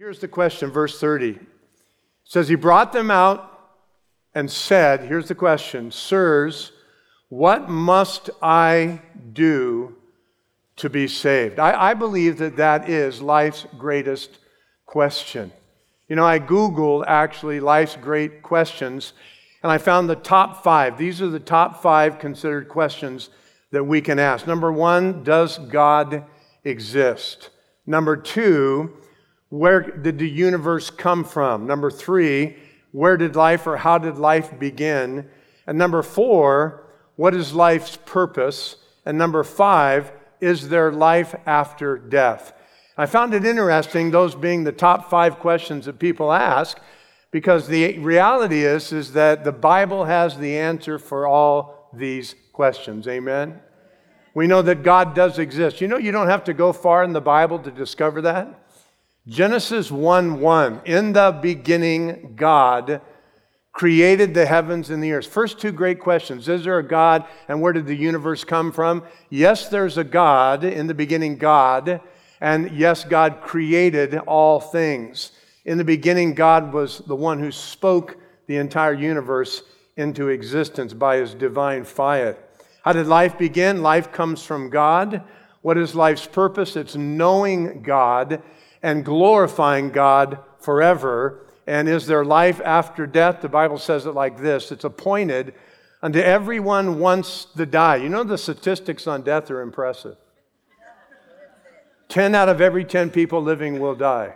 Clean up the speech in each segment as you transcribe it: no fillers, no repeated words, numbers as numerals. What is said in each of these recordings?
Here's the question, verse 30. It says, he brought them out and said, here's the question, sirs, what must I do to be saved? I believe that is life's greatest question. You know, I Googled actually life's great questions, and I found the top 5. These are the top 5 considered questions that we can ask. Number 1, does God exist? Number 2, where did the universe come from? Number 3, where did life or how did life begin? And number 4, what is life's purpose? And number 5, is there life after death? I found it interesting, those being the top 5 questions that people ask, because the reality is that the Bible has the answer for all these questions. Amen? We know that God does exist. You know, you don't have to go far in the Bible to discover that. Genesis 1:1, in the beginning, God created the heavens and the earth. First 2 great questions. Is there a God, and where did the universe come from? Yes, there's a God. In the beginning, God. And yes, God created all things. In the beginning, God was the one who spoke the entire universe into existence by his divine fire. How did life begin? Life comes from God. What is life's purpose? It's knowing God and glorifying God forever. And is there life after death? The Bible says it like this. It's appointed unto everyone once to die. You know, the statistics on death are impressive. 10 out of every 10 people living will die.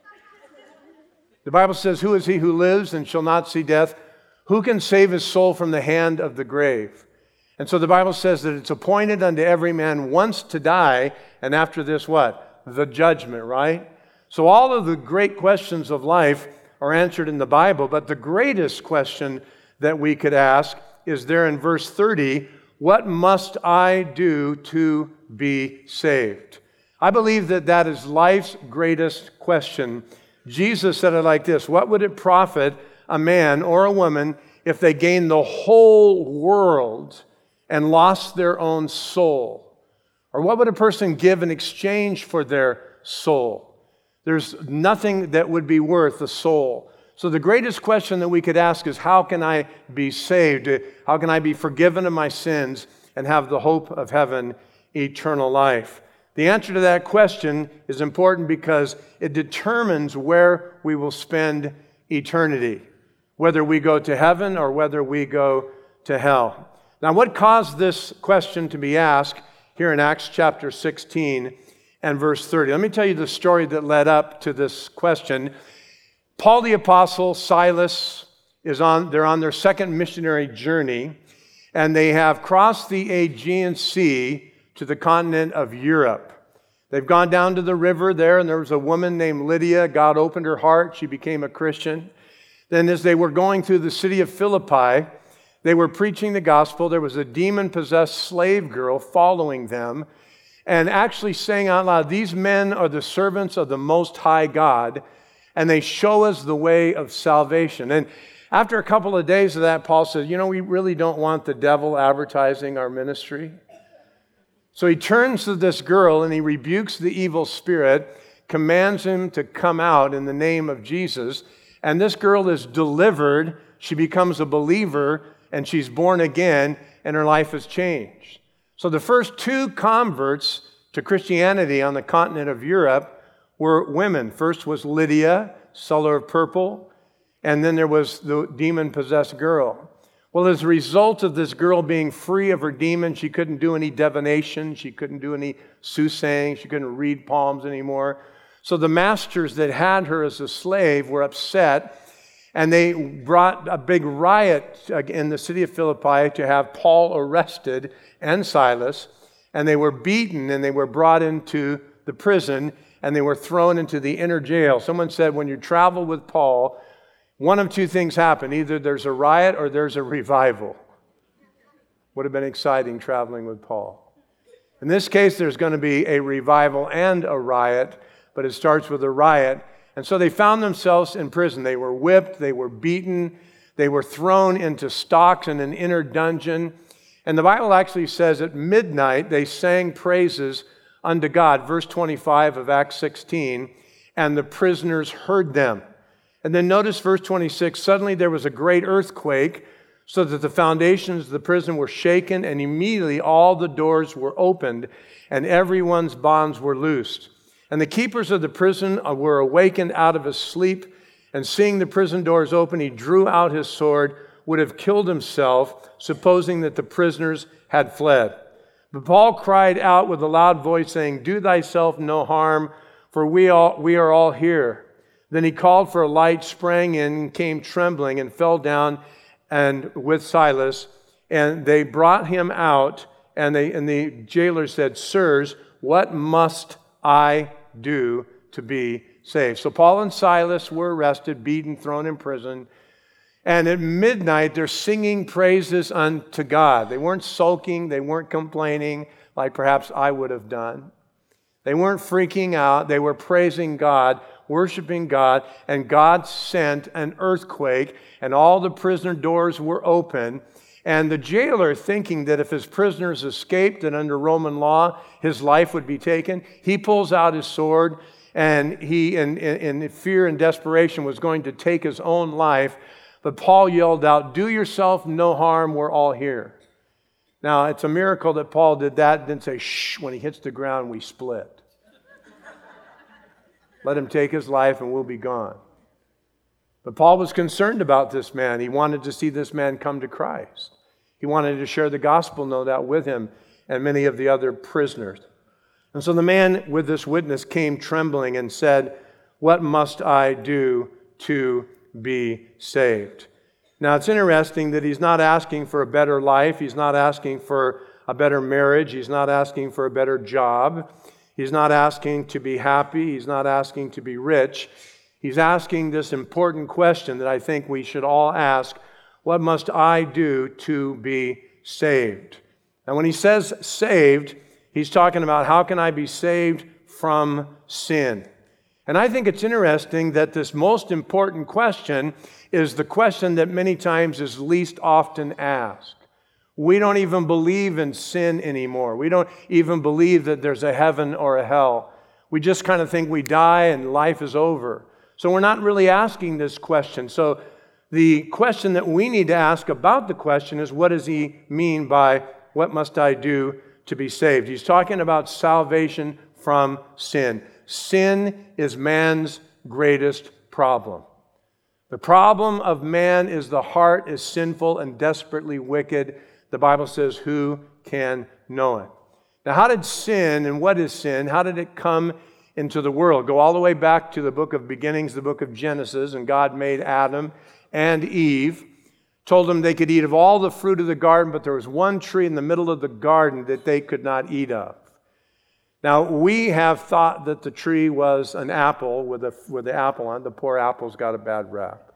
The Bible says, who is he who lives and shall not see death? Who can save his soul from the hand of the grave? And so the Bible says that it's appointed unto every man once to die, and after this what? The judgment, right? So all of the great questions of life are answered in the Bible, but the greatest question that we could ask is there in verse 30, what must I do to be saved? I believe that is life's greatest question. Jesus said it like this, what would it profit a man or a woman if they gained the whole world and lost their own soul? Or what would a person give in exchange for their soul? There's nothing that would be worth the soul. So the greatest question that we could ask is, how can I be saved? How can I be forgiven of my sins and have the hope of heaven, eternal life? The answer to that question is important because it determines where we will spend eternity, whether we go to heaven or whether we go to hell. Now, what caused this question to be asked here in Acts chapter 16 and verse 30? Let me tell you the story that led up to this question. Paul the Apostle, Silas, they're on their second missionary journey, and they have crossed the Aegean Sea to the continent of Europe. They've gone down to the river there, and there was a woman named Lydia. God opened her heart. She became a Christian. Then as they were going through the city of Philippi, they were preaching the gospel. There was a demon-possessed slave girl following them and actually saying out loud, these men are the servants of the Most High God, and they show us the way of salvation. And after a couple of days of that, Paul said, you know, we really don't want the devil advertising our ministry. So he turns to this girl and he rebukes the evil spirit, commands him to come out in the name of Jesus. And this girl is delivered. She becomes a believer and she's born again and her life has changed. So the first 2 converts to Christianity on the continent of Europe were women. First was Lydia, seller of purple, and then there was the demon-possessed girl. Well, as a result of this girl being free of her demon, she couldn't do any divination, she couldn't do any soothsaying, she couldn't read palms anymore. So the masters that had her as a slave were upset, and they brought a big riot in the city of Philippi to have Paul arrested and Silas, and they were beaten and they were brought into the prison and they were thrown into the inner jail. Someone said when you travel with Paul, one of 2 things happen. Either there's a riot or there's a revival. Would have been exciting traveling with Paul. In this case, there's going to be a revival and a riot, but it starts with a riot. And so they found themselves in prison. They were whipped, they were beaten, they were thrown into stocks in an inner dungeon. And the Bible actually says at midnight they sang praises unto God. Verse 25 of Acts 16. and the prisoners heard them. And then notice verse 26, suddenly there was a great earthquake, so that the foundations of the prison were shaken, and immediately all the doors were opened, and everyone's bonds were loosed. And the keepers of the prison were awakened out of his sleep, and seeing the prison doors open, he drew out his sword, would have killed himself, supposing that the prisoners had fled. But Paul cried out with a loud voice, saying, "Do thyself no harm, for we are all here." Then he called for a light, sprang in, came trembling, and fell down and with Silas, and they brought him out, and the jailer said, "Sirs, what must I do to be saved?" So Paul and Silas were arrested, beaten, thrown in prison, and at midnight they're singing praises unto God. They weren't sulking, they weren't complaining like perhaps I would have done. They weren't freaking out, they were praising God, worshiping God, and God sent an earthquake, and all the prisoner doors were open. And the jailer, thinking that if his prisoners escaped, that under Roman law his life would be taken, he pulls out his sword, and he, in fear and desperation, was going to take his own life. But Paul yelled out, "Do yourself no harm, we're all here." Now, it's a miracle that Paul did that, didn't say, "Shh," when he hits the ground, we split. Let him take his life and we'll be gone. But Paul was concerned about this man. He wanted to see this man come to Christ. He wanted to share the gospel, no doubt, with him and many of the other prisoners. And so the man with this witness came trembling and said, "What must I do to be saved?" Now, it's interesting that he's not asking for a better life. He's not asking for a better marriage. He's not asking for a better job. He's not asking to be happy. He's not asking to be rich. He's asking this important question that I think we should all ask: what must I do to be saved? And when he says saved, he's talking about how can I be saved from sin? And I think it's interesting that this most important question is the question that many times is least often asked. We don't even believe in sin anymore. We don't even believe that there's a heaven or a hell. We just kind of think we die and life is over. So we're not really asking this question. So the question that we need to ask about the question is, what does he mean by what must I do to be saved? He's talking about salvation from sin. Sin is man's greatest problem. The problem of man is the heart is sinful and desperately wicked. The Bible says, who can know it? Now, how did sin, and what is sin, how did it come into the world? Go all the way back to the book of beginnings, the book of Genesis, and God made Adam and Eve, told them they could eat of all the fruit of the garden, but there was one tree in the middle of the garden that they could not eat of. Now, we have thought that the tree was an apple with the apple on it. The poor apple's got a bad rap.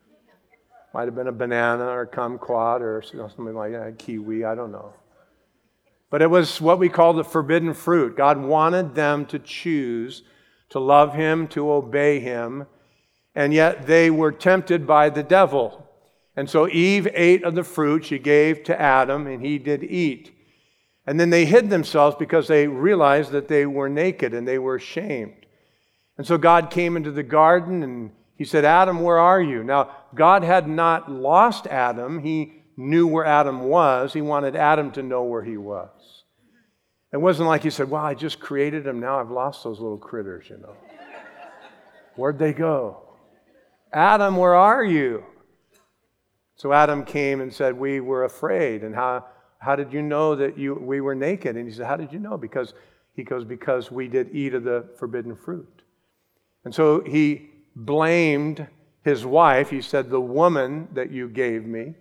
Might have been a banana or kumquat or something like that, kiwi, I don't know. But it was what we call the forbidden fruit. God wanted them to choose to love Him, to obey Him, and yet they were tempted by the devil. And so Eve ate of the fruit she gave to Adam, and he did eat. And then they hid themselves because they realized that they were naked and they were ashamed. And so God came into the garden and He said, "Adam, where are you?" Now, God had not lost Adam. He knew where Adam was. He wanted Adam to know where he was. It wasn't like He said, "Well, I just created him. Now I've lost those little critters, you know. Where'd they go? Adam, where are you?" So Adam came and said, "We were afraid. And how did you know that we were naked?" And he said, "How did you know?" Because we did eat of the forbidden fruit. And so he blamed his wife. He said, "The woman that you gave me."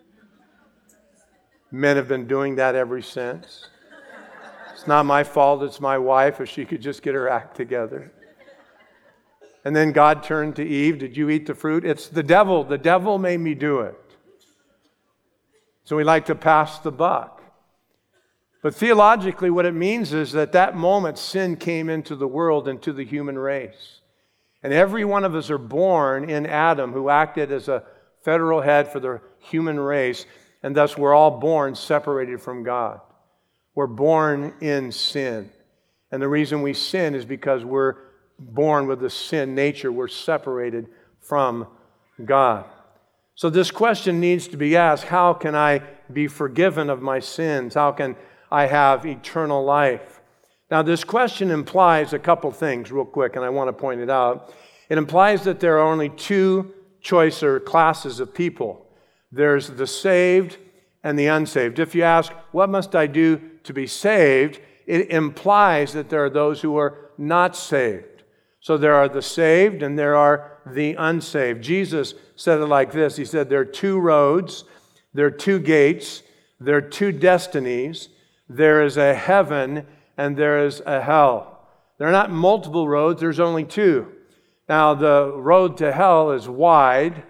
Men have been doing that ever since. It's not my fault, it's my wife. If she could just get her act together. And then God turned to Eve, "Did you eat the fruit?" It's the devil. The devil made me do it. So we like to pass the buck. But theologically, what it means is that that moment sin came into the world, into the human race. And every one of us are born in Adam, who acted as a federal head for the human race, and thus we're all born separated from God. We're born in sin. And the reason we sin is because we're born with a sin nature. We're separated from God. So this question needs to be asked: how can I be forgiven of my sins? How can I have eternal life? Now, this question implies a couple things real quick, and I want to point it out. It implies that there are only two choice or classes of people. There's the saved and the unsaved. If you ask, what must I do to be saved? It implies that there are those who are not saved. So there are the saved and there are the unsaved. Jesus said it like this. He said, there are two roads, there are two gates, there are two destinies. There is a heaven and there is a hell. There are not multiple roads, there's only two. Now, the road to hell is wide,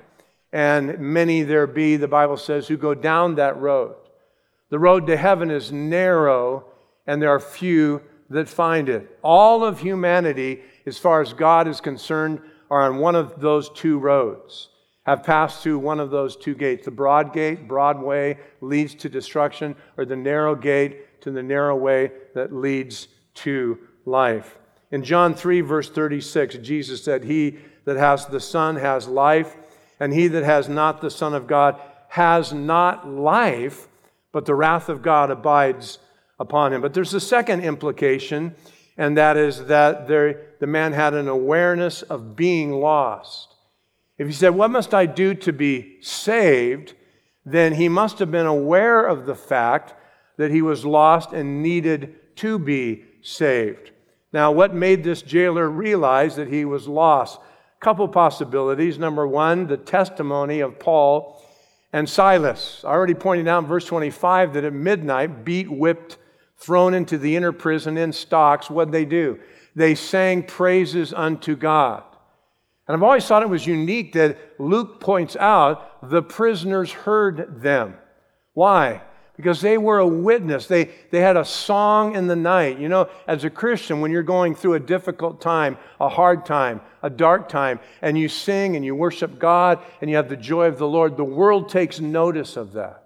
and many there be, the Bible says, who go down that road. The road to heaven is narrow, and there are few that find it. All of humanity, as far as God is concerned, are on one of those two roads, have passed through one of those two gates. The broad gate, broad way, leads to destruction, or the narrow gate to the narrow way that leads to life. In John 3, verse 36, Jesus said, he that has the Son has life, and he that has not the Son of God has not life, but the wrath of God abides upon him. But there's a second implication, and that is that the man had an awareness of being lost. If he said, what must I do to be saved? Then he must have been aware of the fact that he was lost and needed to be saved. Now, what made this jailer realize that he was lost? A couple possibilities. Number one, the testimony of Paul and Silas. I already pointed out in verse 25 that at midnight, beat, whipped, thrown into the inner prison in stocks, what'd they do? They sang praises unto God. And I've always thought it was unique that Luke points out the prisoners heard them. Why? Because they were a witness. They had a song in the night. You know, as a Christian, when you're going through a difficult time, a hard time, a dark time, and you sing and you worship God and you have the joy of the Lord, the world takes notice of that.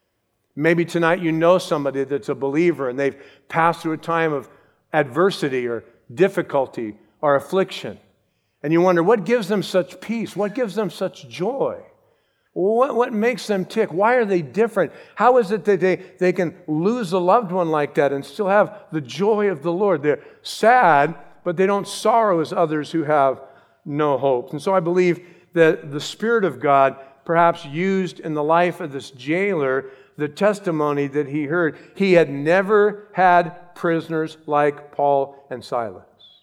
Maybe tonight you know somebody that's a believer and they've passed through a time of adversity or difficulty or affliction. And you wonder, what gives them such peace? What gives them such joy? What makes them tick? Why are they different? How is it that they can lose a loved one like that and still have the joy of the Lord? They're sad, but they don't sorrow as others who have no hope. And so I believe that the Spirit of God perhaps used in the life of this jailer the testimony that he heard. He had never had prisoners like Paul and Silas.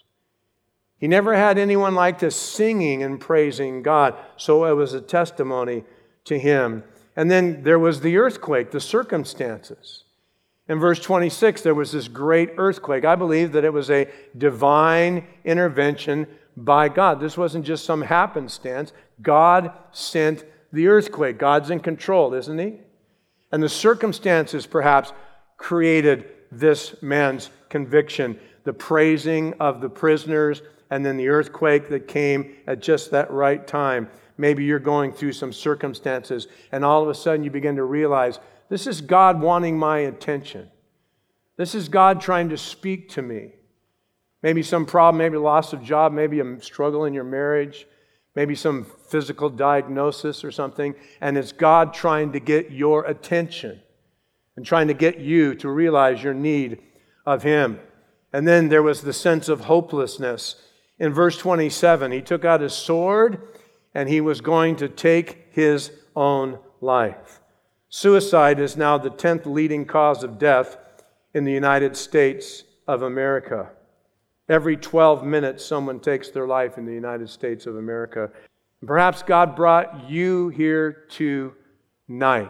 He never had anyone like this singing and praising God. So it was a testimony to him. And then there was the earthquake, the circumstances. In verse 26, there was this great earthquake. I believe that it was a divine intervention by God. This wasn't just some happenstance. God sent the earthquake. God's in control, isn't he? And the circumstances perhaps created this man's conviction. The praising of the prisoners, and then the earthquake that came at just that right time. Maybe you're going through some circumstances, and all of a sudden you begin to realize, this is God wanting my attention. This is God trying to speak to me. Maybe some problem, maybe loss of job, maybe a struggle in your marriage, maybe some physical diagnosis or something, and it's God trying to get your attention and trying to get you to realize your need of Him. And then there was the sense of hopelessness. In verse 27, he took out his sword and he was going to take his own life. Suicide is now the 10th leading cause of death in the United States of America. Every 12 minutes, someone takes their life in the United States of America. Perhaps God brought you here tonight.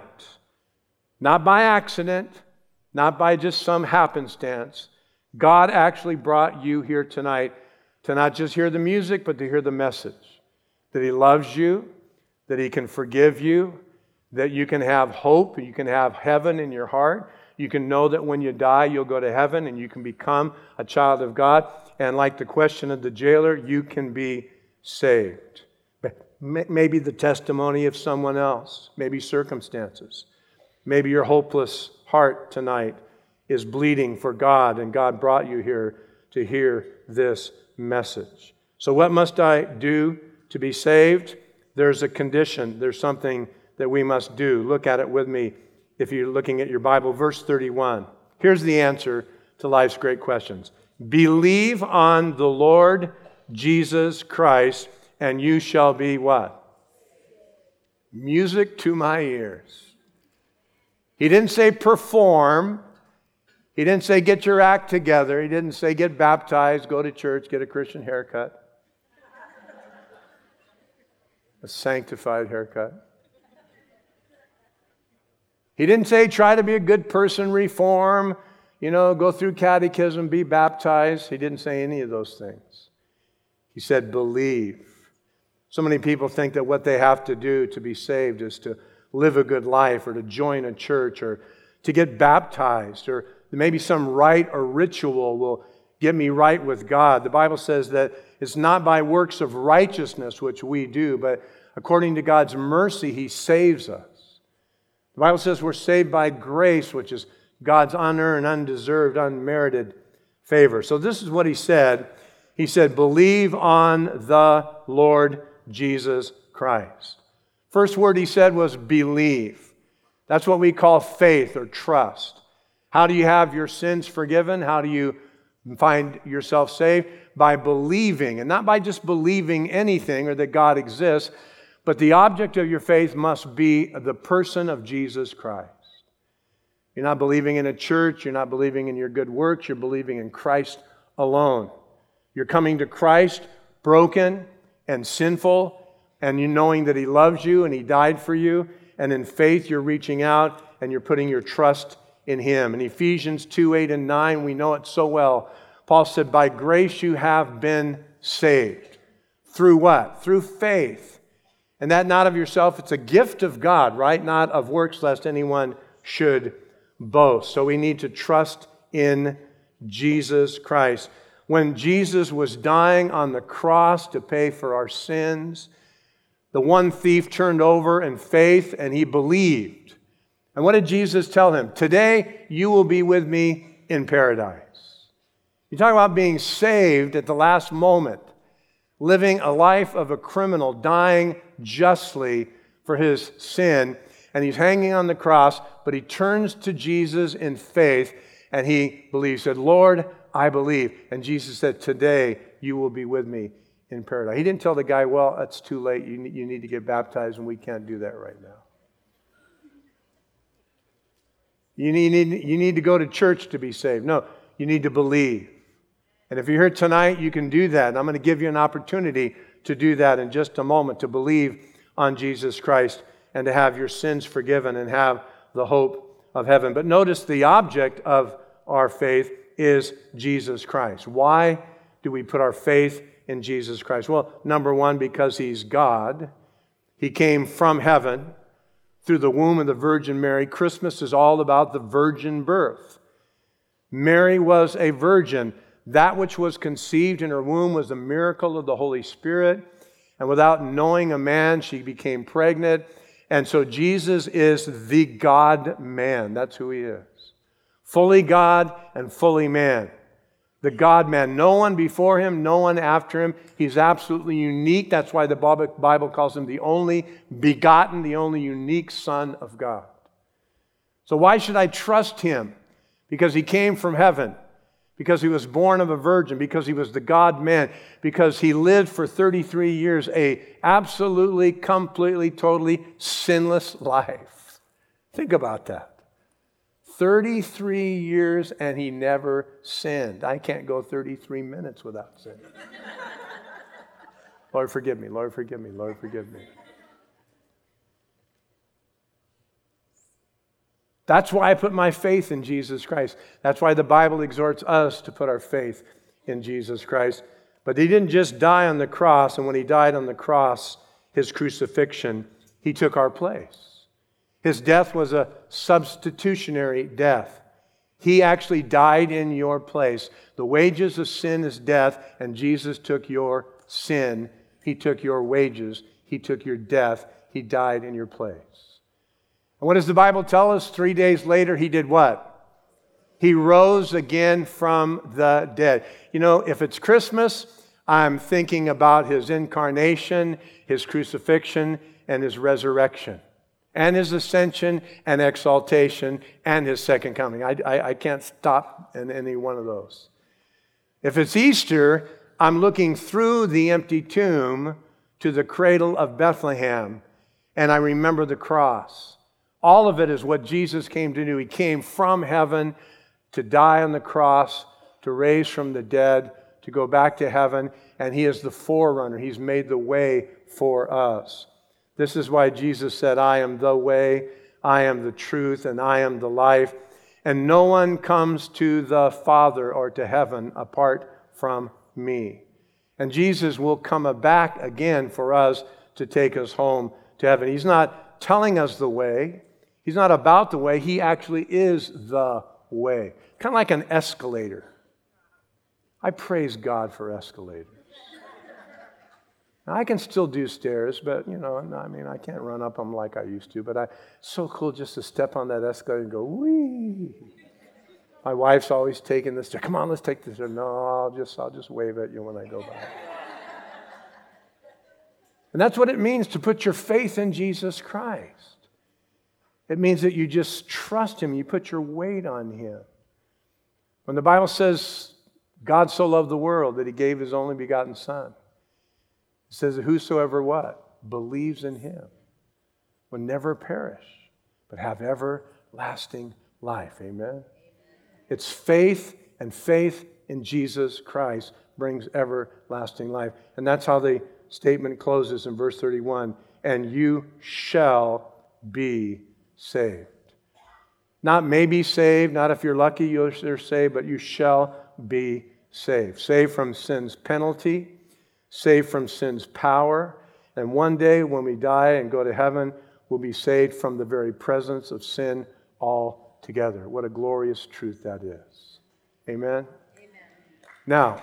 Not by accident, not by just some happenstance. God actually brought you here tonight to not just hear the music, but to hear the message. That He loves you, that He can forgive you, that you can have hope, you can have heaven in your heart. You can know that when you die, you'll go to heaven and you can become a child of God. And like the question of the jailer, you can be saved. Maybe the testimony of someone else, maybe circumstances. Maybe your hopeless heart tonight is bleeding for God, and God brought you here to hear this message. So what must I do to be saved? There's a condition. There's something that we must do. Look at it with me if you're looking at your Bible. Verse 31. Here's the answer to life's great questions. Believe on the Lord Jesus Christ, and you shall be what? Music to my ears. He didn't say perform. He didn't say get your act together. He didn't say get baptized, go to church, get a Christian haircut. A sanctified haircut. He didn't say try to be a good person, reform, go through catechism, be baptized. He didn't say any of those things. He said believe. So many people think that what they have to do to be saved is to live a good life or to join a church or to get baptized or maybe some rite or ritual will get me right with God. The Bible says that it's not by works of righteousness which we do, but according to God's mercy, He saves us. The Bible says we're saved by grace, which is God's unearned, undeserved, unmerited favor. So this is what He said. He said, believe on the Lord Jesus Christ. First word He said was believe. That's what we call faith or trust. How do you have your sins forgiven? How do you find yourself saved? By believing, and not by just believing anything or that God exists, but the object of your faith must be the person of Jesus Christ. You're not believing in a church. You're not believing in your good works. You're believing in Christ alone. You're coming to Christ broken and sinful, and you knowing that He loves you and He died for you, and in faith you're reaching out and you're putting your trust in Him. In Ephesians 2:8 and 9, we know it so well. Paul said, by grace you have been saved. Through what? Through faith. And that not of yourself, it's a gift of God, right? Not of works, lest anyone should boast. So we need to trust in Jesus Christ. When Jesus was dying on the cross to pay for our sins, the one thief turned over in faith and he believed. And what did Jesus tell him? Today you will be with me in paradise. You talk about being saved at the last moment, living a life of a criminal, dying justly for his sin, and he's hanging on the cross, but he turns to Jesus in faith, and he believes, said, Lord, I believe. And Jesus said, today you will be with me in paradise. He didn't tell the guy, well, it's too late, you need to get baptized, and we can't do that right now. You need to go to church to be saved. No, you need to believe. And if you're here tonight, you can do that. And I'm going to give you an opportunity to do that in just a moment, to believe on Jesus Christ and to have your sins forgiven and have the hope of heaven. But notice the object of our faith is Jesus Christ. Why do we put our faith in Jesus Christ? Well, number one, because He's God. He came from heaven through the womb of the Virgin Mary. Christmas is all about the virgin birth. Mary was a virgin. That which was conceived in her womb was a miracle of the Holy Spirit. And without knowing a man, she became pregnant. And so Jesus is the God-man. That's who He is. Fully God and fully man. The God-man. No one before Him, no one after Him. He's absolutely unique. That's why the Bible calls Him the only begotten, the only unique Son of God. So why should I trust Him? Because He came from heaven. Because He was born of a virgin, because He was the God-man, because He lived for 33 years a absolutely, completely, totally sinless life. Think about that. 33 years and He never sinned. I can't go 33 minutes without sinning. Lord, forgive me. Lord, forgive me. Lord, forgive me. That's why I put my faith in Jesus Christ. That's why the Bible exhorts us to put our faith in Jesus Christ. But He didn't just die on the cross, and when He died on the cross, His crucifixion, He took our place. His death was a substitutionary death. He actually died in your place. The wages of sin is death, and Jesus took your sin. He took your wages. He took your death. He died in your place. And what does the Bible tell us? 3 days later, He did what? He rose again from the dead. You know, if it's Christmas, I'm thinking about his incarnation, his crucifixion, and his resurrection, and his ascension and exaltation, and his second coming. I can't stop in any one of those. If it's Easter, I'm looking through the empty tomb to the cradle of Bethlehem, and I remember the cross. All of it is what Jesus came to do. He came from heaven to die on the cross, to raise from the dead, to go back to heaven, and he is the forerunner. He's made the way for us. This is why Jesus said, I am the way, I am the truth, and I am the life. And no one comes to the Father or to heaven apart from me. And Jesus will come back again for us to take us home to heaven. He's not telling us the way. He's not about the way. He actually is the way. Kind of like an escalator. I praise God for escalators. Now, I can still do stairs, but, I can't run up them like I used to. But it's so cool just to step on that escalator and go, whee. My wife's always taking this stair. Come on, let's take this stair. No, I'll just wave at you when I go by. And that's what it means to put your faith in Jesus Christ. It means that you just trust him. You put your weight on him. When the Bible says God so loved the world that he gave his only begotten Son, it says that whosoever what? Believes in him will never perish, but have everlasting life. Amen? It's faith, and faith in Jesus Christ brings everlasting life. And that's how the statement closes in verse 31. And you shall be saved. Not maybe saved, not if you're lucky you're saved, but you shall be saved. Saved from sin's penalty, saved from sin's power, and one day when we die and go to heaven, we'll be saved from the very presence of sin altogether. What a glorious truth that is. Amen? Amen. Now,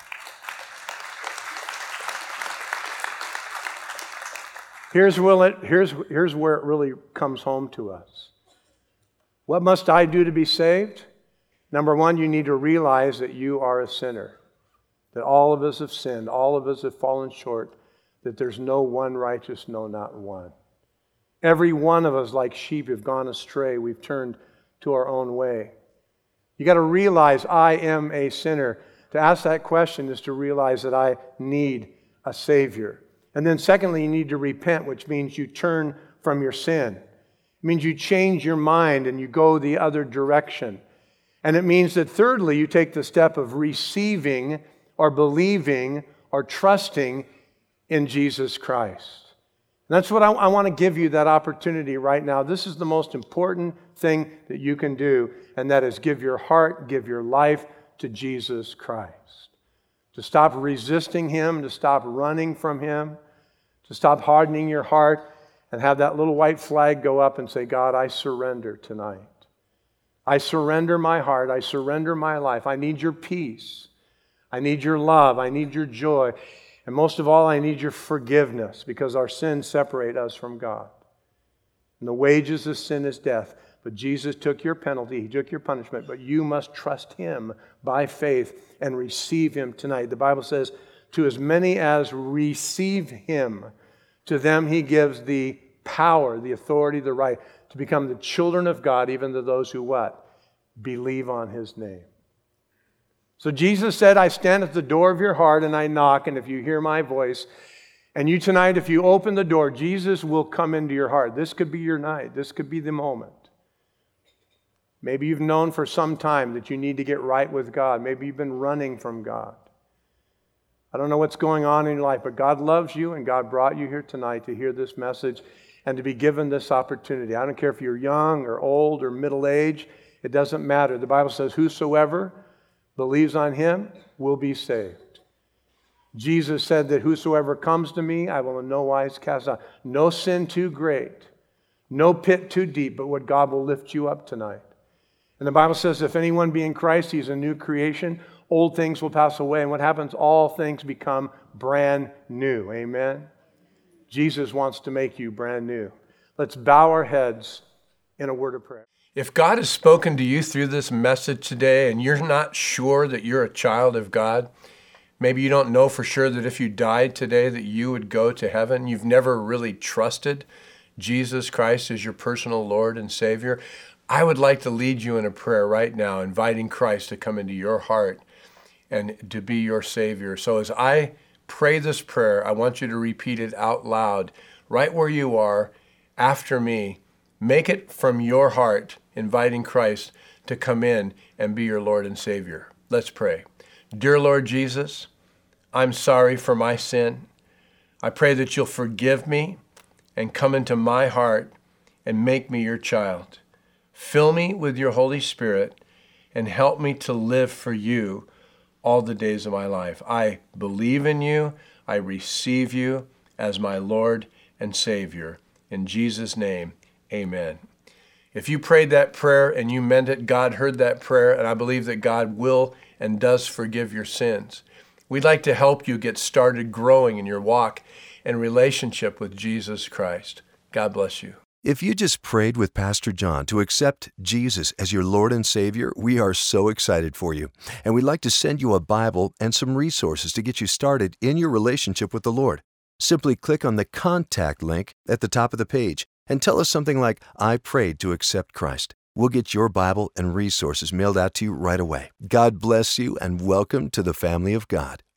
here's where it really comes home to us. What must I do to be saved? Number one, you need to realize that you are a sinner. That all of us have sinned, all of us have fallen short, that there's no one righteous, no, not one. Every one of us, like sheep, have gone astray. We've turned to our own way. You got to realize I am a sinner. To ask that question is to realize that I need a Savior. And then secondly, you need to repent, which means you turn from your sin. It means you change your mind and you go the other direction. And it means that thirdly, you take the step of receiving or believing or trusting in Jesus Christ. And that's what I want to give you that opportunity right now. This is the most important thing that you can do, and that is give your heart, give your life to Jesus Christ. To stop resisting him, to stop running from him, to stop hardening your heart, and have that little white flag go up and say, God, I surrender tonight. I surrender my heart. I surrender my life. I need your peace. I need your love. I need your joy. And most of all, I need your forgiveness, because our sins separate us from God. And the wages of sin is death. But Jesus took your penalty. He took your punishment. But you must trust him by faith and receive him tonight. The Bible says, to as many as receive him, to them he gives the power, the authority, the right to become the children of God, even to those who what? Believe on his name. So Jesus said, I stand at the door of your heart and I knock, and if you hear my voice, and you tonight, if you open the door, Jesus will come into your heart. This could be your night. This could be the moment. Maybe you've known for some time that you need to get right with God. Maybe you've been running from God. I don't know what's going on in your life, but God loves you, and God brought you here tonight to hear this message and to be given this opportunity. I don't care if you're young or old or middle-aged. It doesn't matter. The Bible says, whosoever believes on him will be saved. Jesus said that whosoever comes to me, I will in no wise cast out. No sin too great, no pit too deep, but what God will lift you up tonight. And the Bible says, if anyone be in Christ, he's a new creation. Old things will pass away. And what happens? All things become brand new. Amen? Jesus wants to make you brand new. Let's bow our heads in a word of prayer. If God has spoken to you through this message today and you're not sure that you're a child of God, Maybe you don't know for sure that if you died today that you would go to heaven. You've never really trusted Jesus Christ as your personal Lord and Savior. I would like to lead you in a prayer right now, inviting Christ to come into your heart and to be your Savior. So as I pray this prayer, I want you to repeat it out loud, right where you are, after me. Make it from your heart, inviting Christ to come in and be your Lord and Savior. Let's pray. Dear Lord Jesus, I'm sorry for my sin. I pray that you'll forgive me and come into my heart and make me your child. Fill me with your Holy Spirit and help me to live for you all the days of my life. I believe in you. I receive you as my Lord and Savior. In Jesus' name, amen. If you prayed that prayer and you meant it, God heard that prayer, and I believe that God will and does forgive your sins. We'd like to help you get started growing in your walk and relationship with Jesus Christ. God bless you. If you just prayed with Pastor John to accept Jesus as your Lord and Savior, we are so excited for you. And we'd like to send you a Bible and some resources to get you started in your relationship with the Lord. Simply click on the contact link at the top of the page and tell us something like, I prayed to accept Christ. We'll get your Bible and resources mailed out to you right away. God bless you and welcome to the family of God.